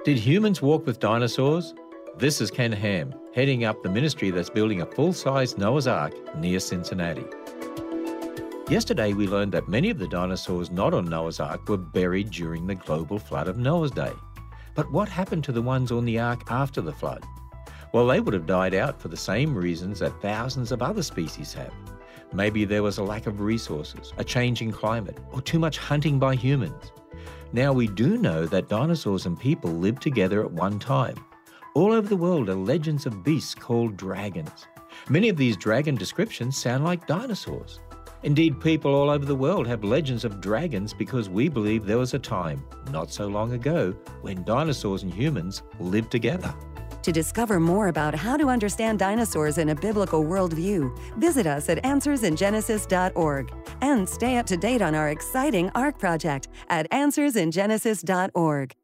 Did humans walk with dinosaurs? This is Ken Ham, heading up the ministry that's building a full-size Noah's Ark near Cincinnati. Yesterday we learned that many of the dinosaurs not on Noah's Ark were buried during the global flood of Noah's day. But what happened to the ones on the Ark after the flood? Well, they would have died out for the same reasons that thousands of other species have. Maybe there was a lack of resources, a changing climate, or too much hunting by humans. Now we do know that dinosaurs and people lived together at one time. All over the world are legends of beasts called dragons. Many of these dragon descriptions sound like dinosaurs. Indeed, people all over the world have legends of dragons because we believe there was a time, not so long ago, when dinosaurs and humans lived together. To discover more about how to understand dinosaurs in a biblical worldview, visit us at AnswersInGenesis.org and stay up to date on our exciting ARK project at AnswersInGenesis.org.